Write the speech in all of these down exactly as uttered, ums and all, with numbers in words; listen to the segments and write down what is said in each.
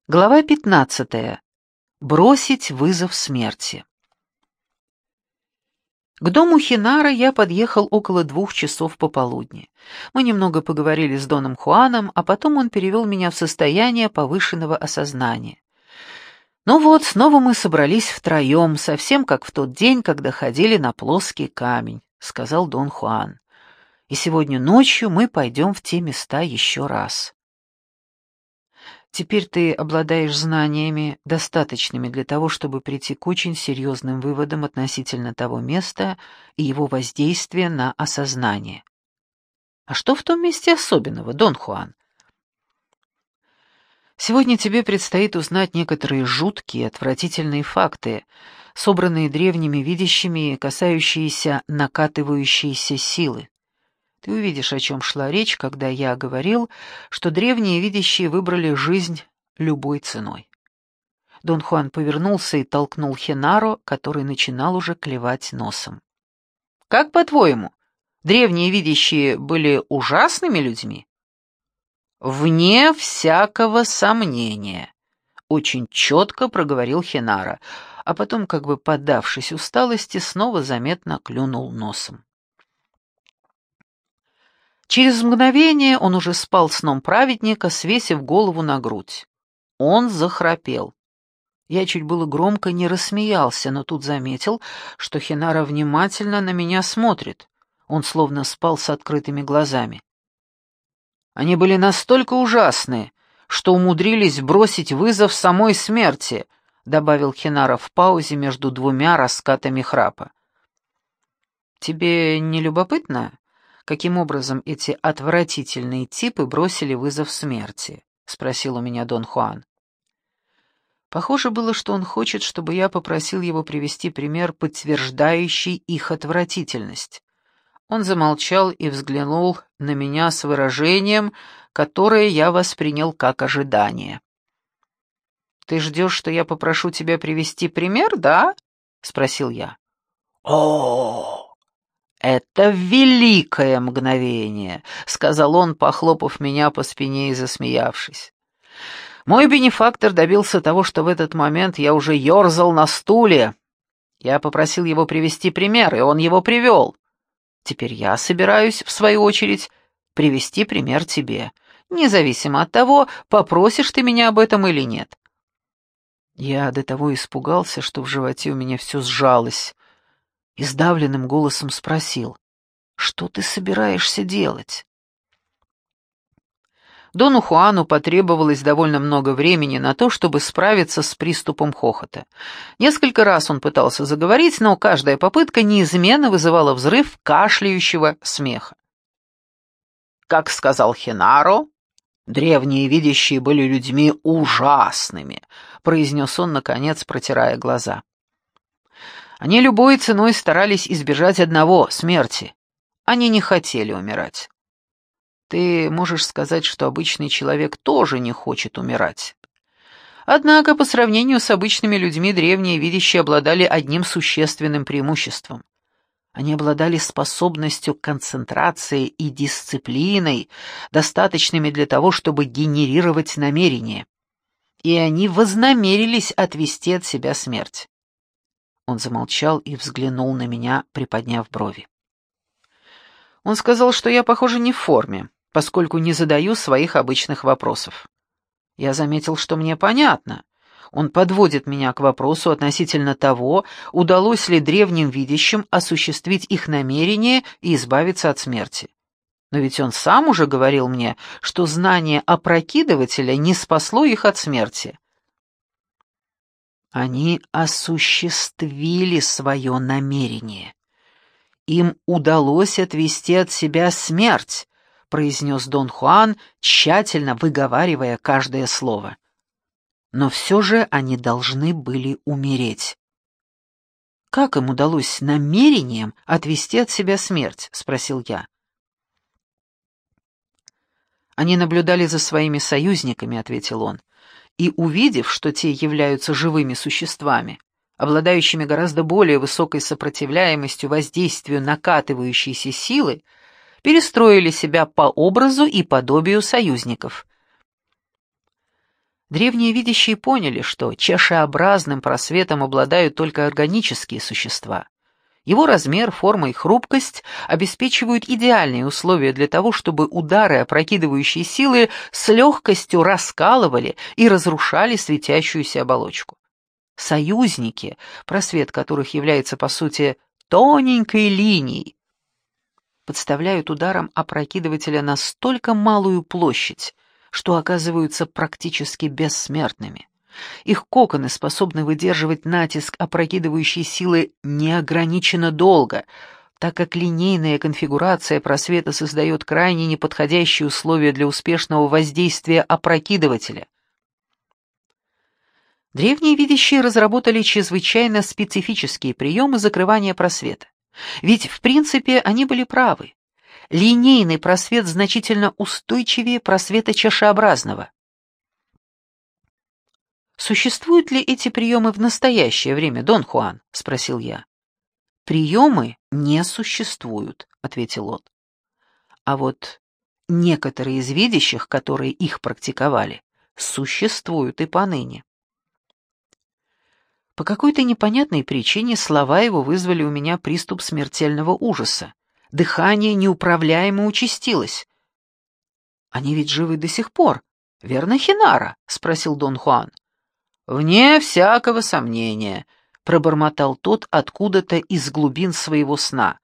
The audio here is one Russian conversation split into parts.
Глава пятнадцатая. Бросить вызов смерти. К дому Хинара я подъехал около двух часов пополудни. Мы немного поговорили с Доном Хуаном, а потом он перевел меня в состояние повышенного осознания. Ну вот, снова мы собрались втроем, совсем как в тот день, когда ходили на плоский камень, — сказал Дон Хуан. И сегодня ночью мы пойдем в те места еще раз. Теперь ты обладаешь знаниями, достаточными для того, чтобы прийти к очень серьезным выводам относительно того места и его воздействия на осознание. А что в том месте особенного, Дон Хуан? Сегодня тебе предстоит узнать некоторые жуткие, отвратительные факты, собранные древними видящими и касающиеся накатывающейся силы. Ты увидишь, о чем шла речь, когда я говорил, что древние видящие выбрали жизнь любой ценой. Дон Хуан повернулся и толкнул Хенаро, который начинал уже клевать носом. «Как по-твоему, древние видящие были ужасными людьми?» «Вне всякого сомнения», — очень четко проговорил Хенаро, а потом, как бы поддавшись усталости, снова заметно клюнул носом. Через мгновение он уже спал сном праведника, свесив голову на грудь. Он захрапел. Я чуть было громко не рассмеялся, но тут заметил, что Хенаро внимательно на меня смотрит. Он словно спал с открытыми глазами. Они были настолько ужасны, что умудрились бросить вызов самой смерти, добавил Хенаро в паузе между двумя раскатами храпа. Тебе не любопытно, каким образом эти отвратительные типы бросили вызов смерти?» — спросил у меня Дон Хуан. Похоже было, что он хочет, чтобы я попросил его привести пример, подтверждающий их отвратительность. Он замолчал и взглянул на меня с выражением, которое я воспринял как ожидание. «Ты ждешь, что я попрошу тебя привести пример, да?» — спросил я. «О-о-о!» «Это великое мгновение», — сказал он, похлопав меня по спине и засмеявшись. Мой бенефактор добился того, что в этот момент я уже ерзал на стуле. Я попросил его привести пример, и он его привел. Теперь я собираюсь, в свою очередь, привести пример тебе, независимо от того, попросишь ты меня об этом или нет. Я до того испугался, что в животе у меня все сжалось, и сдавленным голосом спросил: «Что ты собираешься делать?» Дону Хуану потребовалось довольно много времени на то, чтобы справиться с приступом хохота. Несколько раз он пытался заговорить, но каждая попытка неизменно вызывала взрыв кашляющего смеха. Как сказал Хенаро, древние видящие были людьми ужасными, произнес он, наконец, протирая глаза. Они любой ценой старались избежать одного — смерти. Они не хотели умирать. Ты можешь сказать, что обычный человек тоже не хочет умирать. Однако, по сравнению с обычными людьми, древние видящие обладали одним существенным преимуществом. Они обладали способностью к концентрации и дисциплиной, достаточными для того, чтобы генерировать намерения. И они вознамерились отвести от себя смерть. Он замолчал и взглянул на меня, приподняв брови. Он сказал, что я, похоже, не в форме, поскольку не задаю своих обычных вопросов. Я заметил, что мне понятно. Он подводит меня к вопросу относительно того, удалось ли древним видящим осуществить их намерение и избавиться от смерти. Но ведь он сам уже говорил мне, что знание опрокидывателя не спасло их от смерти. Они осуществили свое намерение. Им удалось отвести от себя смерть, произнес Дон Хуан, тщательно выговаривая каждое слово. Но все же они должны были умереть. «Как им удалось намерением отвести от себя смерть?» — спросил я. «Они наблюдали за своими союзниками», — ответил он, «и, увидев, что те являются живыми существами, обладающими гораздо более высокой сопротивляемостью воздействию накатывающейся силы, перестроили себя по образу и подобию союзников». Древние видящие поняли, что чашеобразным просветом обладают только органические существа. Его размер, форма и хрупкость обеспечивают идеальные условия для того, чтобы удары опрокидывающей силы с легкостью раскалывали и разрушали светящуюся оболочку. Союзники, просвет которых является, по сути, тоненькой линией, подставляют ударом опрокидывателя настолько малую площадь, что оказываются практически бессмертными. Их коконы способны выдерживать натиск опрокидывающей силы неограниченно долго, так как линейная конфигурация просвета создает крайне неподходящие условия для успешного воздействия опрокидывателя. Древние видящие разработали чрезвычайно специфические приемы закрывания просвета. Ведь, в принципе, они были правы. Линейный просвет значительно устойчивее просвета чашеобразного. «Существуют ли эти приемы в настоящее время, Дон Хуан?» — спросил я. «Приемы не существуют», — ответил он. «А вот некоторые из видящих, которые их практиковали, существуют и поныне». По какой-то непонятной причине слова его вызвали у меня приступ смертельного ужаса. Дыхание неуправляемо участилось. «Они ведь живы до сих пор, верно, Хинара?» — спросил Дон Хуан. «Вне всякого сомнения», — пробормотал тот откуда-то из глубин своего сна.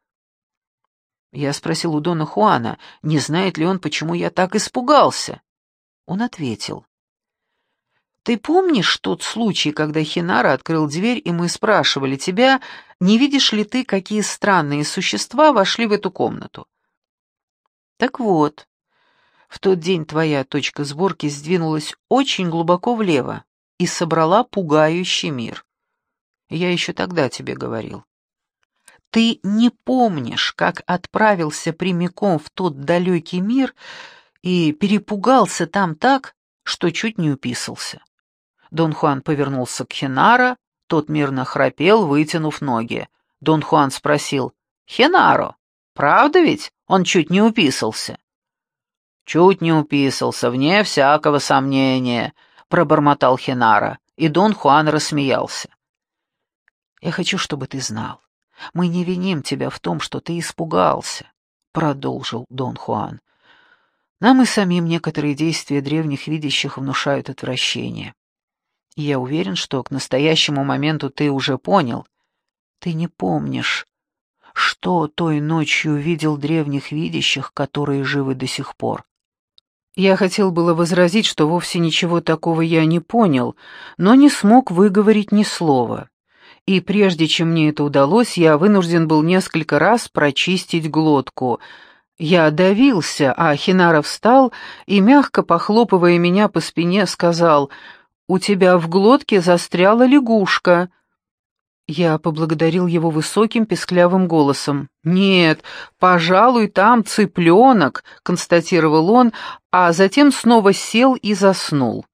Я спросил у Дона Хуана, не знает ли он, почему я так испугался. Он ответил. «Ты помнишь тот случай, когда Хинара открыл дверь, и мы спрашивали тебя, не видишь ли ты, какие странные существа вошли в эту комнату? Так вот, в тот день твоя точка сборки сдвинулась очень глубоко влево и собрала пугающий мир. Я еще тогда тебе говорил. Ты не помнишь, как отправился прямиком в тот далекий мир и перепугался там так, что чуть не уписался». Дон Хуан повернулся к Хинаро, тот мирно храпел, вытянув ноги. Дон Хуан спросил: «Хинаро, правда ведь он чуть не уписался?» «Чуть не уписался, вне всякого сомнения», — пробормотал Хинаро, и Дон Хуан рассмеялся. «Я хочу, чтобы ты знал, мы не виним тебя в том, что ты испугался», — продолжил Дон Хуан. «Нам и самим некоторые действия древних видящих внушают отвращение. И я уверен, что к настоящему моменту ты уже понял. Ты не помнишь, что той ночью видел древних видящих, которые живы до сих пор». Я хотел было возразить, что вовсе ничего такого я не понял, но не смог выговорить ни слова. И прежде чем мне это удалось, я вынужден был несколько раз прочистить глотку. Я давился, а Хинаро встал и, мягко похлопывая меня по спине, сказал: «У тебя в глотке застряла лягушка». Я поблагодарил его высоким песклявым голосом. «Нет, пожалуй, там цыпленок», — констатировал он, а затем снова сел и заснул.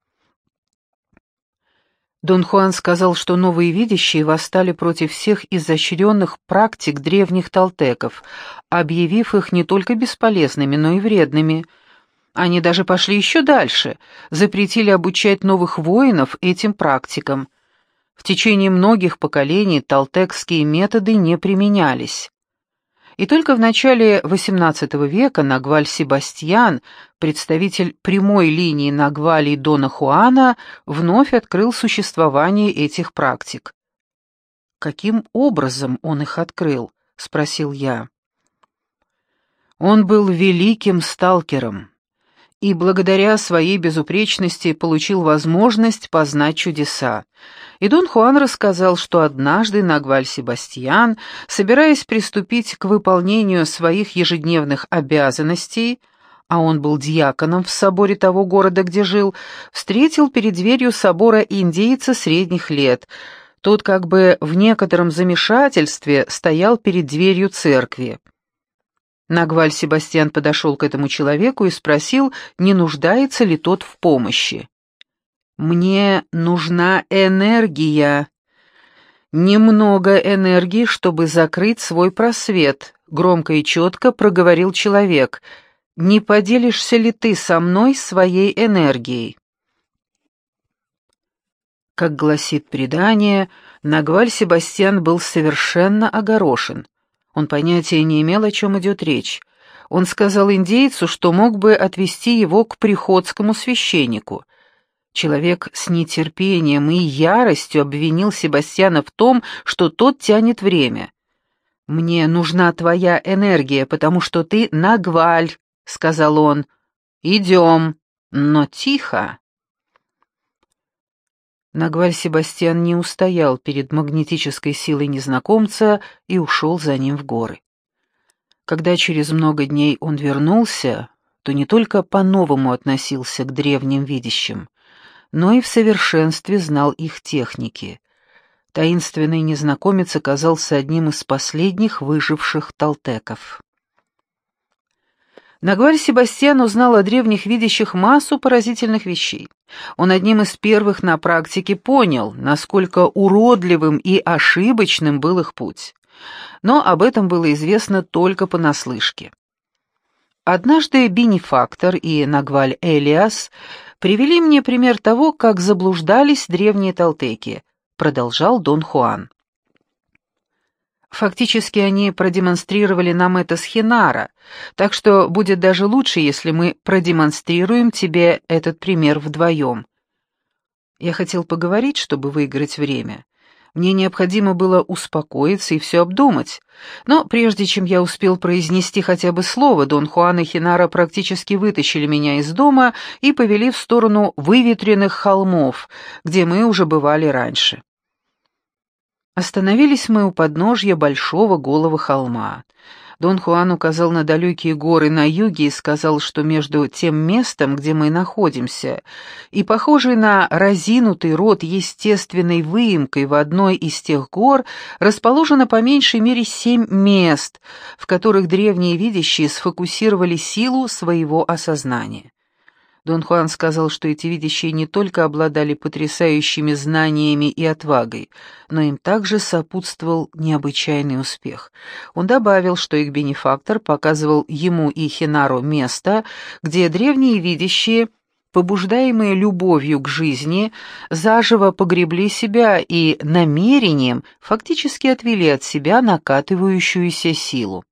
Дон Хуан сказал, что новые видящие восстали против всех изощренных практик древних толтеков, объявив их не только бесполезными, но и вредными. Они даже пошли еще дальше, запретили обучать новых воинов этим практикам. В течение многих поколений толтекские методы не применялись. И только в начале восемнадцатого века Нагваль Себастьян, представитель прямой линии Нагвалей Дона Хуана, вновь открыл существование этих практик. «Каким образом он их открыл?» — спросил я. «Он был великим сталкером и благодаря своей безупречности получил возможность познать чудеса. И Дон Хуан рассказал, что однажды Нагваль Себастьян, собираясь приступить к выполнению своих ежедневных обязанностей, а он был диаконом в соборе того города, где жил, встретил перед дверью собора индейца средних лет. Тот как бы в некотором замешательстве стоял перед дверью церкви. Нагваль Себастьян подошел к этому человеку и спросил, не нуждается ли тот в помощи. «Мне нужна энергия. Немного энергии, чтобы закрыть свой просвет», — громко и четко проговорил человек. «Не поделишься ли ты со мной своей энергией?» Как гласит предание, Нагваль Себастьян был совершенно огорошен. Он понятия не имел, о чем идет речь. Он сказал индейцу, что мог бы отвезти его к приходскому священнику. Человек с нетерпением и яростью обвинил Себастьяна в том, что тот тянет время. «Мне нужна твоя энергия, потому что ты Нагваль», — сказал он. «Идем, но тихо». Нагваль Себастьян не устоял перед магнетической силой незнакомца и ушел за ним в горы. Когда через много дней он вернулся, то не только по-новому относился к древним видящим, но и в совершенстве знал их техники. Таинственный незнакомец оказался одним из последних выживших толтеков. Нагваль Себастьян узнал о древних видящих массу поразительных вещей. Он одним из первых на практике понял, насколько уродливым и ошибочным был их путь. Но об этом было известно только понаслышке. Однажды бенефактор и Нагваль Элиас привели мне пример того, как заблуждались древние толтеки, продолжал Дон Хуан. Фактически они продемонстрировали нам это с Хинара, так что будет даже лучше, если мы продемонстрируем тебе этот пример вдвоем. Я хотел поговорить, чтобы выиграть время. Мне необходимо было успокоиться и все обдумать. Но прежде чем я успел произнести хотя бы слово, Дон Хуан и Хинара практически вытащили меня из дома и повели в сторону выветренных холмов, где мы уже бывали раньше. Остановились мы у подножья большого голого холма. Дон Хуан указал на далекие горы на юге и сказал, что между тем местом, где мы находимся, и похожей на разинутый рот естественной выемкой в одной из тех гор расположено по меньшей мере семь мест, в которых древние видящие сфокусировали силу своего осознания. Дон Хуан сказал, что эти видящие не только обладали потрясающими знаниями и отвагой, но им также сопутствовал необычайный успех. Он добавил, что их бенефактор показывал ему и Хинару место, где древние видящие, побуждаемые любовью к жизни, заживо погребли себя и намерением фактически отвели от себя накатывающуюся силу.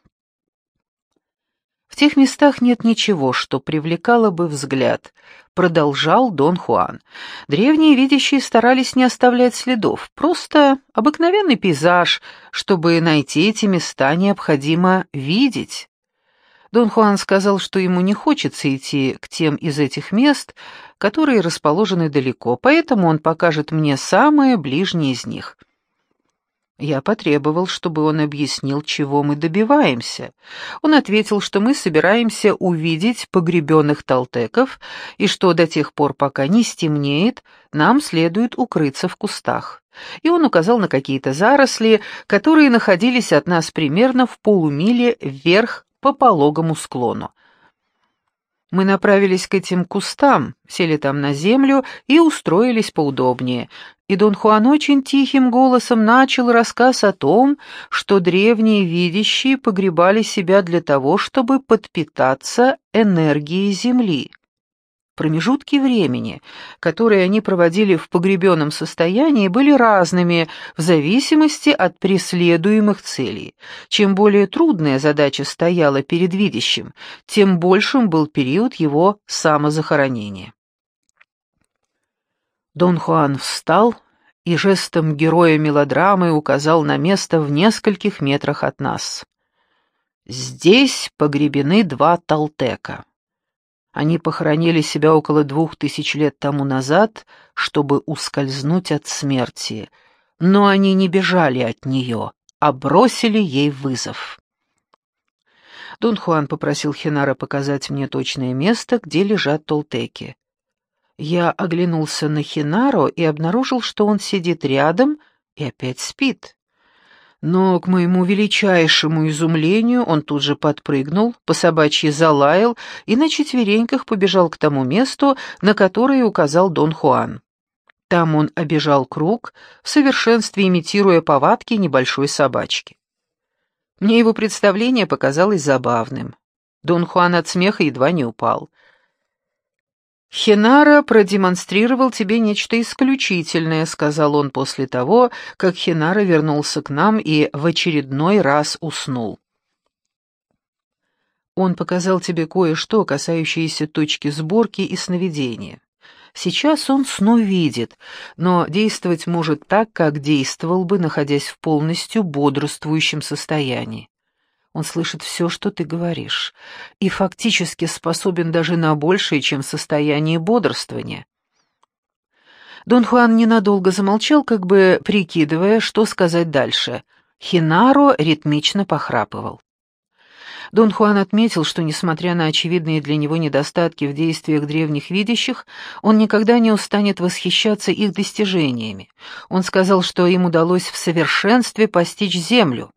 В тех местах нет ничего, что привлекало бы взгляд, продолжал Дон Хуан. Древние видящие старались не оставлять следов, просто обыкновенный пейзаж, чтобы найти эти места, необходимо видеть. Дон Хуан сказал, что ему не хочется идти к тем из этих мест, которые расположены далеко, поэтому он покажет мне самые ближние из них. Я потребовал, чтобы он объяснил, чего мы добиваемся. Он ответил, что мы собираемся увидеть погребенных толтеков, и что до тех пор, пока не стемнеет, нам следует укрыться в кустах. И он указал на какие-то заросли, которые находились от нас примерно в полумиле вверх по пологому склону. Мы направились к этим кустам, сели там на землю и устроились поудобнее. И Дон Хуан очень тихим голосом начал рассказ о том, что древние видящие погребали себя для того, чтобы подпитаться энергией земли. Промежутки времени, которые они проводили в погребенном состоянии, были разными в зависимости от преследуемых целей. Чем более трудная задача стояла перед видящим, тем большим был период его самозахоронения. Дон Хуан встал и жестом героя мелодрамы указал на место в нескольких метрах от нас. Здесь погребены два толтека. Они похоронили себя около двух тысяч лет тому назад, чтобы ускользнуть от смерти, но они не бежали от нее, а бросили ей вызов. Дон Хуан попросил Хинара показать мне точное место, где лежат толтеки. Я оглянулся на Хинару и обнаружил, что он сидит рядом и опять спит. Но, к моему величайшему изумлению, он тут же подпрыгнул, по-собачьи залаял и на четвереньках побежал к тому месту, на которое указал Дон Хуан. Там он обежал круг, в совершенстве имитируя повадки небольшой собачки. Мне его представление показалось забавным. Дон Хуан от смеха едва не упал. «Хинара продемонстрировал тебе нечто исключительное», — сказал он после того, как Хинара вернулся к нам и в очередной раз уснул. «Он показал тебе кое-что, касающееся точки сборки и сновидения. Сейчас он сновидит, но действовать может так, как действовал бы, находясь в полностью бодрствующем состоянии. Он слышит все, что ты говоришь, и фактически способен даже на большее, чем состояние бодрствования». Дон Хуан ненадолго замолчал, как бы прикидывая, что сказать дальше. Хинаро ритмично похрапывал. Дон Хуан отметил, что, несмотря на очевидные для него недостатки в действиях древних видящих, он никогда не устанет восхищаться их достижениями. Он сказал, что им удалось в совершенстве постичь Землю.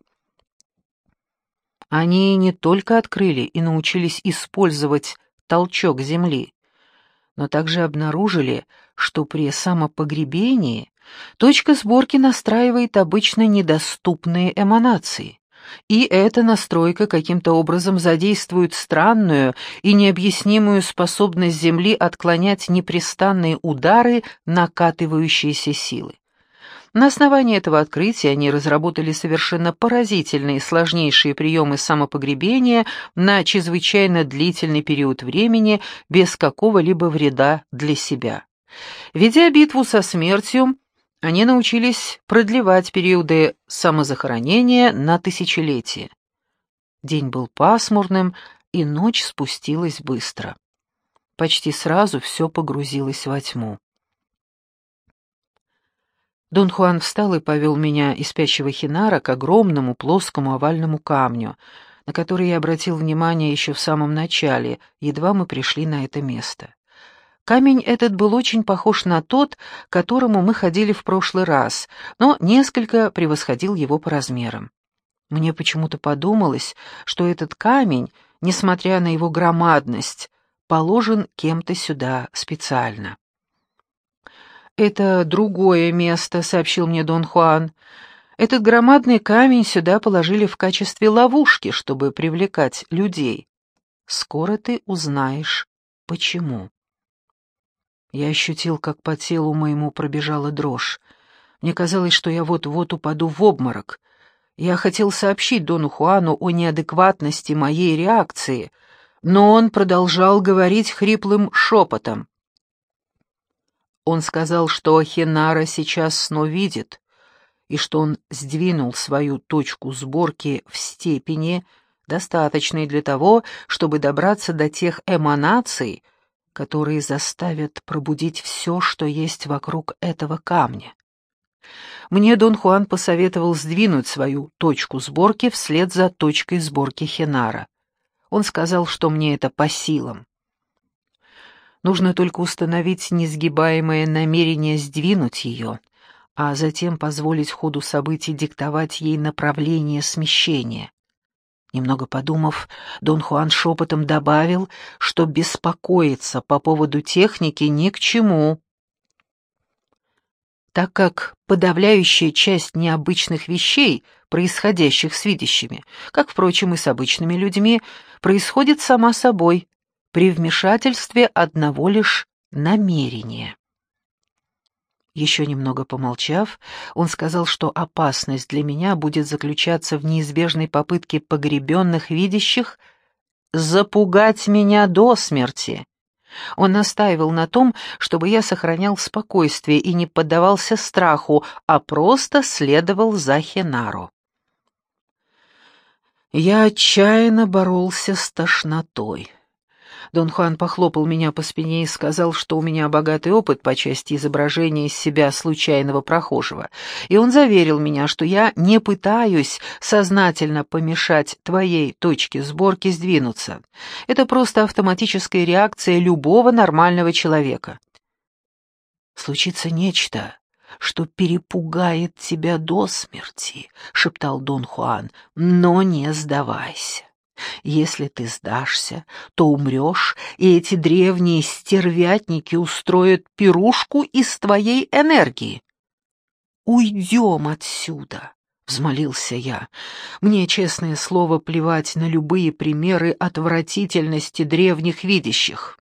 Они не только открыли и научились использовать толчок Земли, но также обнаружили, что при самопогребении точка сборки настраивает обычно недоступные эманации, и эта настройка каким-то образом задействует странную и необъяснимую способность Земли отклонять непрестанные удары накатывающейся силы. На основании этого открытия они разработали совершенно поразительные сложнейшие приемы самопогребения на чрезвычайно длительный период времени без какого-либо вреда для себя. Ведя битву со смертью, они научились продлевать периоды самозахоронения на тысячелетия. День был пасмурным, и ночь спустилась быстро. Почти сразу все погрузилось во тьму. Дон Хуан встал и повел меня из спящего Хинара к огромному плоскому овальному камню, на который я обратил внимание еще в самом начале, едва мы пришли на это место. Камень этот был очень похож на тот, к которому мы ходили в прошлый раз, но несколько превосходил его по размерам. Мне почему-то подумалось, что этот камень, несмотря на его громадность, положен кем-то сюда специально. «Это другое место», — сообщил мне Дон Хуан. «Этот громадный камень сюда положили в качестве ловушки, чтобы привлекать людей. Скоро ты узнаешь, почему». Я ощутил, как по телу моему пробежала дрожь. Мне казалось, что я вот-вот упаду в обморок. Я хотел сообщить Дону Хуану о неадекватности моей реакции, но он продолжал говорить хриплым шепотом. Он сказал, что Хинара сейчас сновидит, и что он сдвинул свою точку сборки в степени, достаточной для того, чтобы добраться до тех эманаций, которые заставят пробудить все, что есть вокруг этого камня. Мне Дон Хуан посоветовал сдвинуть свою точку сборки вслед за точкой сборки Хинара. Он сказал, что мне это по силам. Нужно только установить несгибаемое намерение сдвинуть ее, а затем позволить ходу событий диктовать ей направление смещения. Немного подумав, Дон Хуан шепотом добавил, что беспокоиться по поводу техники ни к чему, так как подавляющая часть необычных вещей, происходящих с видящими, как, впрочем, и с обычными людьми, происходит сама собой, при вмешательстве одного лишь намерения. Еще немного помолчав, он сказал, что опасность для меня будет заключаться в неизбежной попытке погребенных видящих запугать меня до смерти. Он настаивал на том, чтобы я сохранял спокойствие и не поддавался страху, а просто следовал за Хинару. Я отчаянно боролся с тошнотой. Дон Хуан похлопал меня по спине и сказал, что у меня богатый опыт по части изображения из себя случайного прохожего, и он заверил меня, что я не пытаюсь сознательно помешать твоей точке сборки сдвинуться. Это просто автоматическая реакция любого нормального человека. «Случится нечто, что перепугает тебя до смерти», — шептал Дон Хуан, — «но не сдавайся. Если ты сдашься, то умрешь, и эти древние стервятники устроят пирушку из твоей энергии». «Уйдем отсюда», — взмолился я. Мне, честное слово, плевать на любые примеры отвратительности древних видящих.